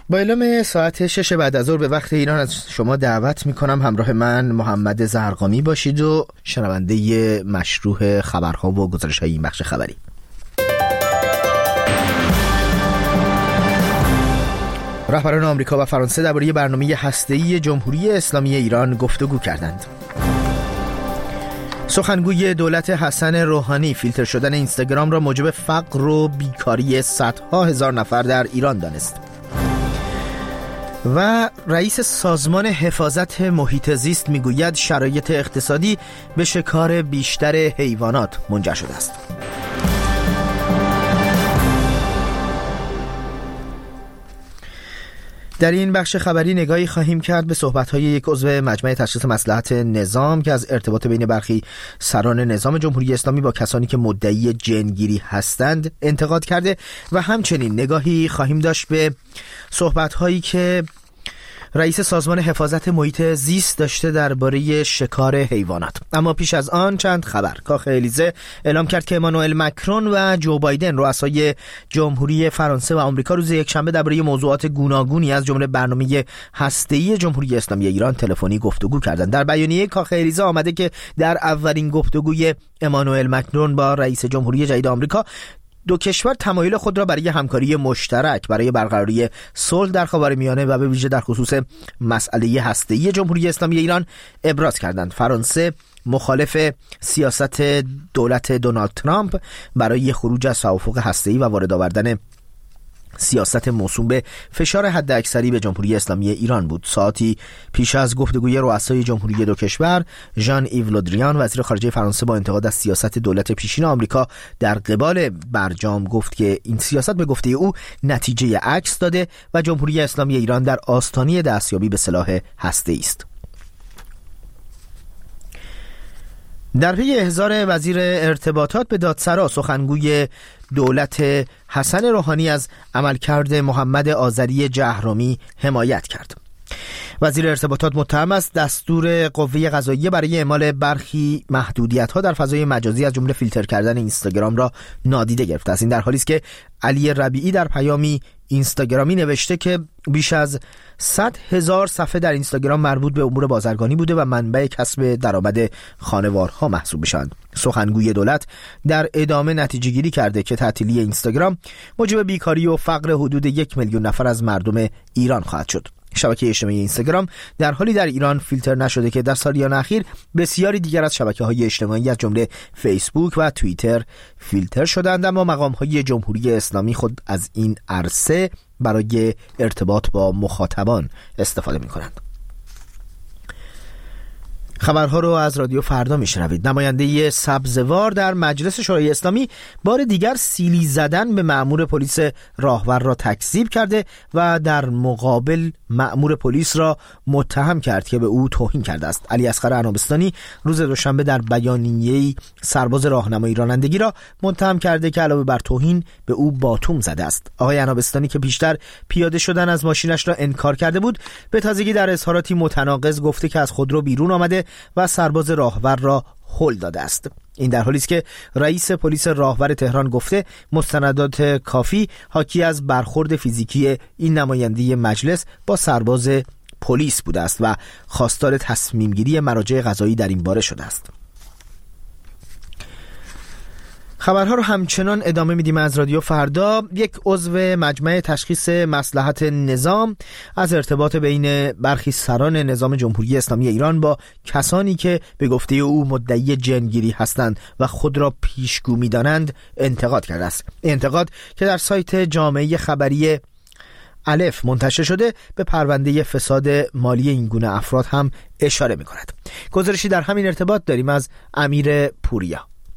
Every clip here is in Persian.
با اعلام ساعت 6 بعد از ظهر به وقت ایران از شما دعوت میکنم همراه من محمد زرقامی باشید و شنونده مشروع خبرها و گزارش‌های این بخش خبری. رهبران آمریکا و فرانسه درباره برنامه هسته‌ای جمهوری اسلامی ایران گفتگو کردند. سخنگوی دولت حسن روحانی فیلتر شدن اینستاگرام را موجب فقر و بیکاری صدها هزار نفر در ایران دانست. و رئیس سازمان حفاظت محیط زیست میگوید شرایط اقتصادی به شکار بیشتر حیوانات منجر شده است. در این بخش خبری نگاهی خواهیم کرد به صحبت‌های یک عضو مجمع تشخیص مصلحت نظام که از ارتباط بین برخی سران نظام جمهوری اسلامی با کسانی که مدعی جنگیری هستند انتقاد کرده و همچنین نگاهی خواهیم داشت به صحبت‌هایی که رئیس سازمان حفاظت محیط زیست داشته درباره شکار حیوانات. اما پیش از آن چند خبر. کاخ الیزه اعلام کرد که امانوئل مکرون و جو بایدن رؤسای جمهوری فرانسه و آمریکا روز یکشنبه درباره موضوعات گوناگونی از جمله برنامه هسته‌ای جمهوری اسلامی ایران تلفنی گفتگو کردند. در بیانیه کاخ الیزه آمده که در اولین گفتگوی امانوئل مکرون با رئیس جمهوری جدید آمریکا دو کشور تمایل خود را برای همکاری مشترک برای برقراری صلح در خاورمیانه و به ویژه در خصوص مسئله هسته‌ای جمهوری اسلامی ایران ابراز کردند. فرانسه مخالف سیاست دولت دونالد ترامپ برای خروج از توافق هسته‌ای و وارد آوردن سیاست موسوم به فشار حداکثری به جمهوری اسلامی ایران بود. ساعتی پیش از گفتگوی رؤسای جمهوری دو کشور، ژان ایو لودریان وزیر خارجه فرانسه با انتقاد از سیاست دولت پیشین آمریکا در قبال برجام گفت که این سیاست به گفته او نتیجه عکس داده و جمهوری اسلامی ایران در آستانه دستیابی به سلاح هسته‌ای است. در پی احضار وزیر ارتباطات به دادسرا، سخنگوی دولت حسن روحانی از عملکرد محمد آذری جهرمی حمایت کرد. وزیر ارتباطات متهم است دستور قوه قضاییه برای اعمال برخی محدودیت‌ها در فضای مجازی از جمله فیلتر کردن اینستاگرام را نادیده گرفته است. این در حالی است که علی ربیعی در پیامی اینستاگرامی نوشته که بیش از 100,000 صفحه در اینستاگرام مربوط به امور بازرگانی بوده و منبع کسب درآمد خانوارها محسوب میشوند. سخنگوی دولت در ادامه نتیجه گیری کرده که تعطیلی اینستاگرام موجب بیکاری و فقر حدود 1 میلیون نفر از مردم ایران خواهد شد. شبکه اجتماعی اینستاگرام در حالی در ایران فیلتر نشده که در سالیان اخیر بسیاری دیگر از شبکه‌های اجتماعی از جمله فیسبوک و توییتر فیلتر شدند، اما مقام‌های جمهوری اسلامی خود از این عرصه برای ارتباط با مخاطبان استفاده می‌کنند. خبرها رو از رادیو فردا میشنوید. نماینده سبزوار در مجلس شورای اسلامی بار دیگر سیلی زدن به مأمور پلیس راهور را تکذیب کرده و در مقابل مأمور پلیس را متهم کرد که به او توهین کرده است. علی اصغر عنابستانی روز دوشنبه در بیانیه‌ای سرباز راهنمایی رانندگی را متهم کرده که علاوه بر توهین به او باتوم زده است. آقای عنابستانی که پیشتر پیاده شدن از ماشینش را انکار کرده بود، به تازگی در اظهاراتی متناقض گفته که از خودرو بیرون آمده و سرباز راهور را هل داده است. این در حالی است که رئیس پلیس راهور تهران گفته مستندات کافی حاکی از برخورد فیزیکی این نماینده مجلس با سرباز پلیس بوده است و خواستار تصمیم گیری مراجع قضایی در این باره شده است. خبرها رو همچنان ادامه میدیم از رادیو فردا. یک عضو مجمع تشخیص مصلحت نظام از ارتباط بین برخی سران نظام جمهوری اسلامی ایران با کسانی که به گفته او مدعی جنگیری هستند و خود را پیشگو می‌دانند انتقاد کرده است. انتقاد که در سایت جامعه خبری الف منتشر شده به پرونده فساد مالی این گونه افراد هم اشاره می‌کند. گزارشی در همین ارتباط داریم از امیر پوریا.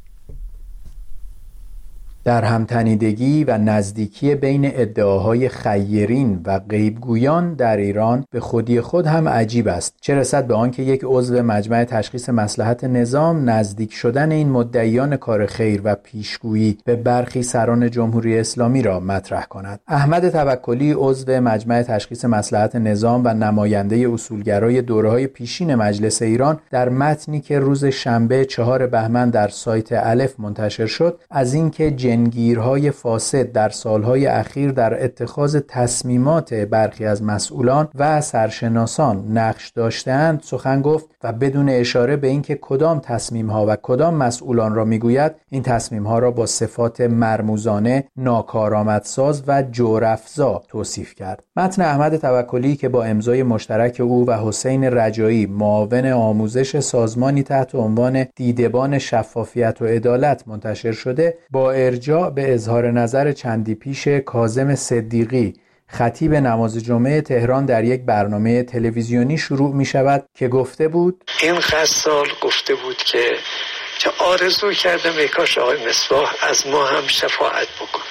در همتنیدگی و نزدیکی بین ادعاهای خیرین و غیبگویان در ایران به خودی خود هم عجیب است، چه رسد به آنکه یک عضو مجمع تشخیص مصلحت نظام نزدیک شدن این مدعیان کار خیر و پیشگویی به برخی سران جمهوری اسلامی را مطرح کند. احمد توکلی عضو مجمع تشخیص مصلحت نظام و نماینده اصولگرای دوره‌های پیشین مجلس ایران در متنی که روز شنبه 4 بهمن در سایت الف منتشر شد از اینکه جنگیرهای فاسد در سالهای اخیر در اتخاذ تصمیمات برخی از مسئولان و سرشناسان نقش داشتند سخن گفت و بدون اشاره به اینکه کدام تصمیم‌ها و کدام مسئولان را میگوید، این تصمیم‌ها را با صفات مرموزانه، ناکارآمدساز و جورافزا توصیف کرد. متن احمد توکلی که با امضای مشترک او و حسین رجایی معاون آموزش سازمانی تحت عنوان دیدبان شفافیت و عدالت منتشر شده، با ارجاع به اظهار نظر چندی پیش کاظم صدیقی خطیب نماز جمعه تهران در یک برنامه تلویزیونی شروع می شود که گفته بود: این غسال گفته بود که آرزو کردم ای کاش آقای مصباح از ما هم شفاعت بکنه.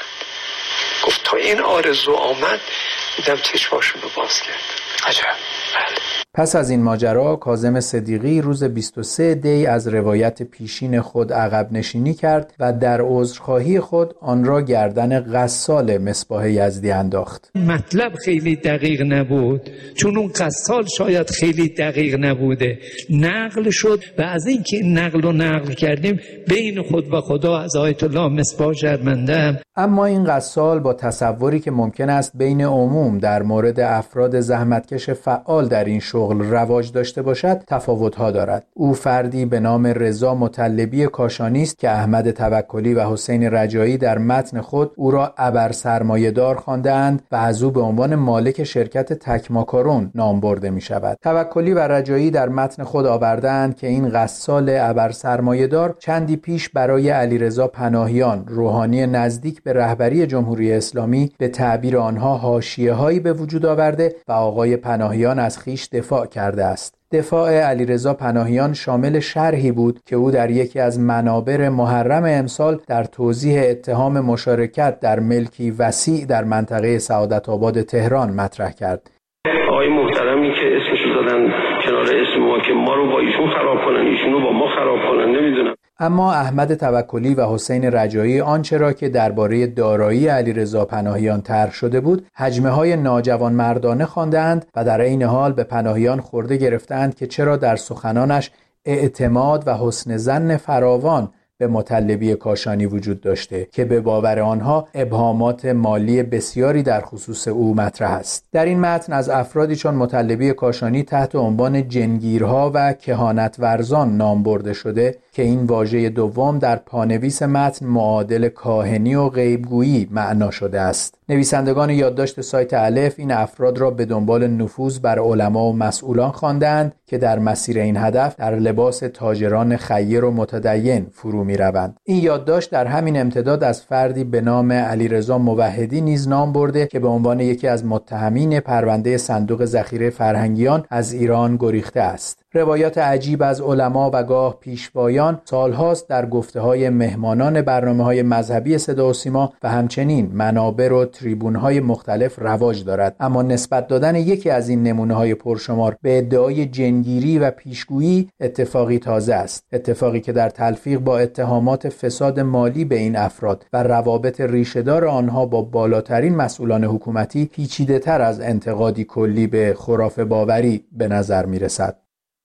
گفت تا این آرزو آمد دیدم چشماشون رو باز کرد. عجب. بله. پس از این ماجرا کاظم صدیقی روز 23 دی از روایت پیشین خود عقب نشینی کرد و در عذرخواهی خود آن را گردن غسال مصباح یزدی انداخت. مطلب خیلی دقیق نبود، چون اون غسال شاید خیلی دقیق نبوده، نقل شد و از این که نقل کردیم بین خود و خدا از آیت الله مصباح شرمنده‌ام. اما این غسال با تصوری که ممکن است بین عموم در مورد افراد زحمتکش فعال در این شغل رواج داشته باشد تفاوت‌ها دارد. او فردی به نام رضا مطلبی کاشانی است که احمد توکلی و حسین رجایی در متن خود او را ابر سرمایه‌دار خواندند و از او به عنوان مالک شرکت تکماکارون نام برده می شود. توکلی و رجایی در متن خود آوردند که این غسال ابر سرمایه‌دار چندی پیش برای علیرضا پناهیان، روحانی نزدیک به رهبری جمهوری اسلامی، به تعبیر آنها حاشیه‌هایی به وجود آورده و آقای پناهیان از خیش دفاع کرده است. دفاع علیرضا پناهیان شامل شرحی بود که او در یکی از منابر محرم امسال در توضیح اتهام مشارکت در ملکی وسیع در منطقه سعادت آباد تهران مطرح کرد. آقای محترمی که اسمشو دادن کنار اسم ما که ما رو با ایشون خراب کنن، ایشونو با ما خراب کنن، نمیدونم. اما احمد توکلی و حسین رجایی آنچه را که درباره دارایی علیرضا پناهیان طرح شده بود حجمه‌های ناجوانمردانه خواندند و در عین حال به پناهیان خورده گرفتند که چرا در سخنانش اعتماد و حسن ظن فراوان به مطلبی کاشانی وجود داشته که به باور آنها ابهامات مالی بسیاری در خصوص او مطرح است. در این متن از افرادی چون مطلبی کاشانی تحت عنوان جنگیرها و کهانت ورزان نام برده شده که این واژه دوم در پانویس متن معادل کاهنی و غیبگویی معنا شده است. نویسندگان یادداشت سایت الف این افراد را به دنبال نفوذ بر علما و مسئولان خواندند که در مسیر این هدف در لباس تاجران خیر و متدین فرو می‌روند. این یادداشت در همین امتداد از فردی به نام علیرضا موحدی نیز نام برده که به عنوان یکی از متهمین پرونده صندوق ذخیره فرهنگیان از ایران گریخته است. روایات عجیب از علما و گاه پیشوایان سالهاست در گفته‌های مهمانان برنامه‌های مذهبی صدا و سیما و همچنین منابر و تریبون‌های مختلف رواج دارد، اما نسبت دادن یکی از این نمونه‌های پرشمار به ادعای جنگیری و پیشگویی اتفاقی تازه است، اتفاقی که در تلفیق با اتهامات فساد مالی به این افراد و روابط ریشه‌دار آنها با بالاترین مسئولان حکومتی پیچیده‌تر از انتقادی کلی به خرافه باوری به نظر می‌رسد.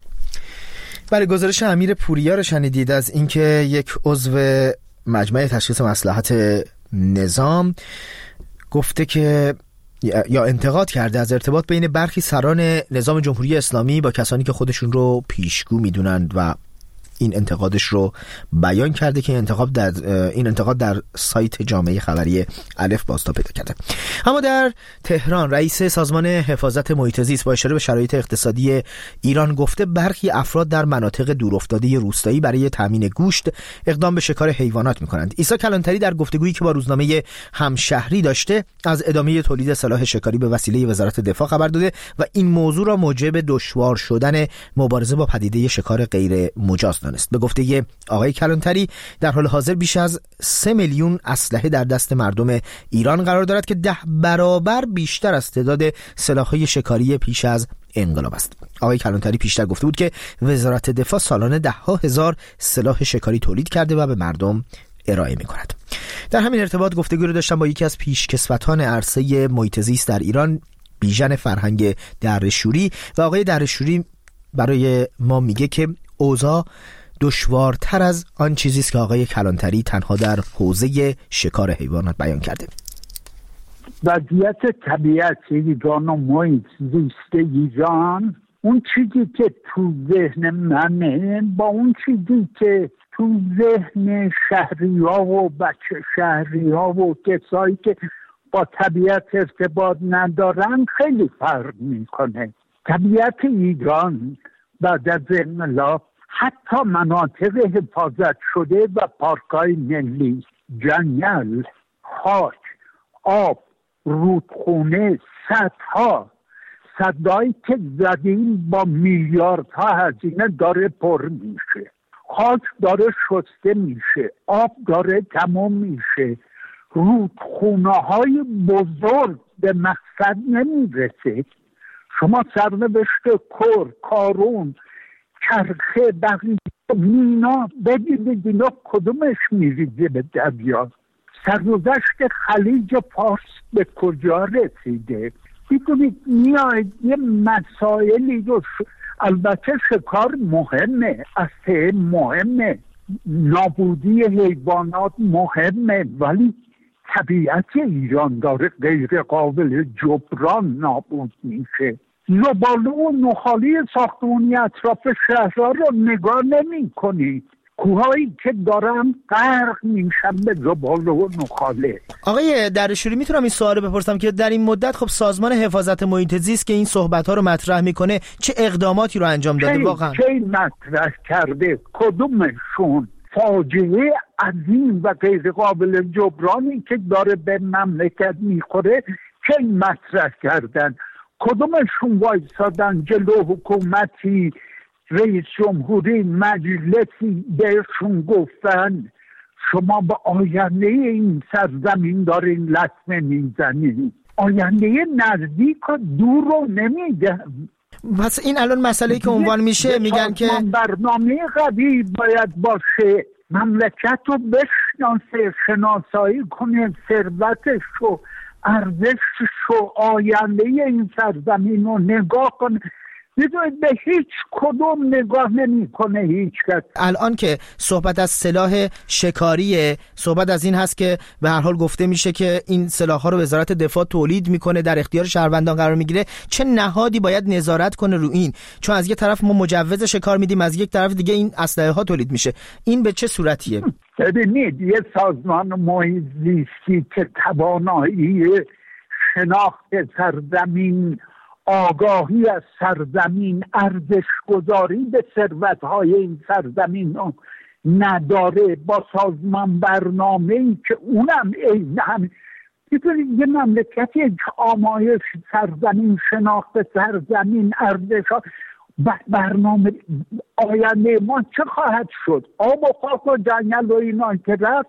برای گزارش امیر پوریا رو شنیدید از اینکه یک عضو مجمع تشخیص مصلحت نظام گفته که یا انتقاد کرده از ارتباط بین برخی سران نظام جمهوری اسلامی با کسانی که خودشون رو پیشگو میدونند و این انتقادش رو بیان کرده که این انتقاد در سایت جامعه خبری الف بازتاب پیدا کرده. اما در تهران رئیس سازمان حفاظت محیط زیست با اشاره به شرایط اقتصادی ایران گفته برخی افراد در مناطق دورافتاده روستایی برای تامین گوشت اقدام به شکار حیوانات می‌کنند. عیسی کلانتری در گفتگویی که با روزنامه همشهری داشته از ادامه تولید سلاح شکاری به وسیله وزارت دفاع خبر داده و این موضوع را موجب دشوار شدن مبارزه با پدیده شکار غیر مجاز دانست. به گفته آقای کلانتری در حال حاضر بیش از 3 میلیون اسلحه در دست مردم ایران قرار دارد که 10 برابر بیشتر از تعداد سلاح‌های شکاری پیش از انقلاب است. آقای کلانتری پیشتر گفته بود که وزارت دفاع سالانه 10,000 سلاح شکاری تولید کرده و به مردم ارائه می‌کند. در همین ارتباط گفتگو رو داشتم با یکی از پیشکسوتان عرصه محیط زیست در ایران، بیژن فرهنگ درشوری، و آقای درشوری برای ما میگه که اوضاع دشوارتر از آن چیزی است که آقای کلانتری تنها در حوزه شکار حیوانات بیان کرده. وضعیت طبیعت ایران و محیط زیست ایران، اون چیزی که تو ذهن منه با اون چیزی که تو ذهن شهری‌ها و بچه شهری‌ها و کسایی که با طبیعت ارتباط ندارن خیلی فرق میکنه. طبیعت ایران بعد از انقلاب حتی مناطق حفاظت شده و پارک‌های ملی، جنگل، خاک، آب، رودخونه، سدهایی که زدیم با میلیاردها هزینه داره پر میشه، خاک داره شسته میشه، آب داره تمام میشه، رودخونه های بزرگ به مقصد نمیرسه. شما سرنوشت کر، کارون، چرخه، بقیه، مینا بگید اینا کدومش میریزه به دریا؟ سرگذشت خلیج فارس به کجا رسیده؟ میدونید میاید یه مسائلی رو البته شکار مهمه، اصلا مهمه، نابودی حیوانات مهمه، ولی طبیعت ایران داره غیر قابل جبران نابود میشه. زباله و نخالی ساختمانی اطراف شهرها رو نگاه نمی کنید، کوهایی که دارن غرق میشن به زباله و نخاله. آقای درشوری میتونم این سوال رو بپرسم که در این مدت خب سازمان حفاظت محیط زیست که این صحبت‌ها رو مطرح میکنه چه اقداماتی رو انجام داده؟ واقعا چه مطرح کرده؟ کدومشون فاجعه عظیم و غیر قابل جبرانی که داره به مملکت میخوره چه مطرح کردن؟ کدومشون وایسادن جلو حکومتی، رئیس جمهوری، مجلسی بهشون گفتن شما به آینده این سرزمین دارین لطمه میزنید؟ آینده نزدیک و دور رو نمیگن. پس این الان مسئله که عنوان میشه میگن که برنامه قوی باید باشه، مملکت رو بشناسه، شناسایی کنه، ثروتش رو، ارزشش رو، آینده این سرزمین رو نگاه کنه. میدونید به هیچ کدوم نگاه نمی‌کنه هیچ کس. الان که صحبت از سلاح شکاریه، صحبت از این هست که به هر حال گفته میشه که این سلاح‌ها رو وزارت دفاع تولید میکنه، در اختیار شهروندان قرار میگیره. چه نهادی باید نظارت کنه رو این؟ چون از یک طرف ما مجوز شکار میدیم، از یک طرف دیگه این اسلحه ها تولید میشه. این به چه صورتیه؟ ببینید یه سازمان محیط زیستی که توانایی شناخت سرزمین، آگاهی از سرزمین، ارزش گذاری به ثروت‌های این سرزمین رو نداره، با سازمان برنامه‌ای که اونم هم می‌تونید یه مملکتی که آمایش سرزمین، شناخت سرزمین، ارزش‌ها، برنامه آینده ما چه خواهد شد؟ آب و خاک و جنگل و اینا که رفت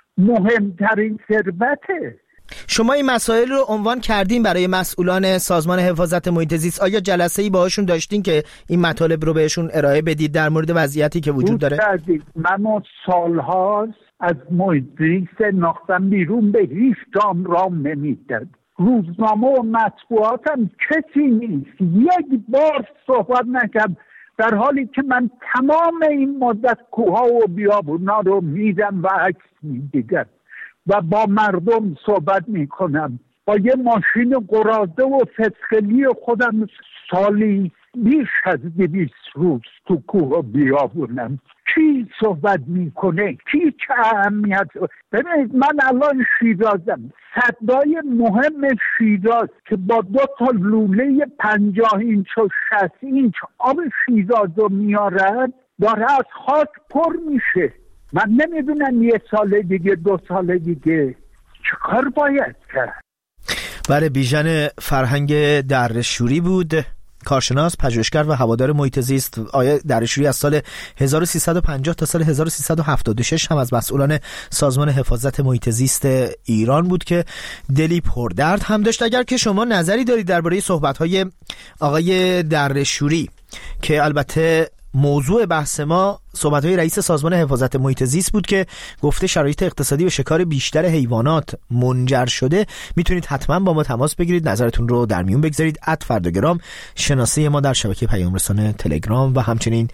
مهمترین ثروته. شما این مسائل رو عنوان کردین برای مسئولان سازمان حفاظت محیط زیست. آیا جلسه‌ای باهاشون داشتین که این مطالب رو بهشون ارائه بدید در مورد وضعیتی که وجود داره؟ من سال‌هاست از محیط زیست ناختم بیرون، به هیچ جام رام نمیداد. روزنامه و مطبوعاتم کسی نیست یک بار صحبت نکرد، در حالی که من تمام این مدت کوها و بیابونا رو میدم و عکس میدیدم و با مردم صحبت میکنم. با یه ماشین قراضه و فسخلی خودم سالی بیش از 200 روز تو کوه بیابونم. کی صحبت میکنه؟ کی چه اهمیت؟ ببینید من الان شیرازم، صدای مهم شیراز که با 2 تا لوله 50 اینچ و 60 اینچ آب شیراز رو میارد داره از خاک پر میشه. من نمیدونم 1 سال دیگه 2 سال دیگه چه کار باید کرد. بله، بیژن فرهنگ درشوری بود، کارشناس، پژوهشگر و هوادار محیط زیست. آقای درشوری از سال 1350 تا سال 1376 هم از مسئولان سازمان حفاظت محیط زیست ایران بود که دلی پردرد هم داشت. اگر که شما نظری دارید درباره صحبت‌های آقای درشوری که البته موضوع بحث ما صحبت‌های رئیس سازمان حفاظت محیط زیست بود که گفته شرایط اقتصادی و شکار بیشتر حیوانات منجر شده. میتونید حتما با ما تماس بگیرید، نظرتون رو در میون بگذارید. @فرداگرام شناسه ما در شبکه پیام رسانه تلگرام و همچنین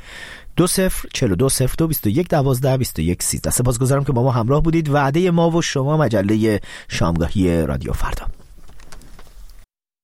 204221122113. سپاسگزارم که با ما همراه بودید. وعده ما و شما مجله شامگاهی رادیو فردا.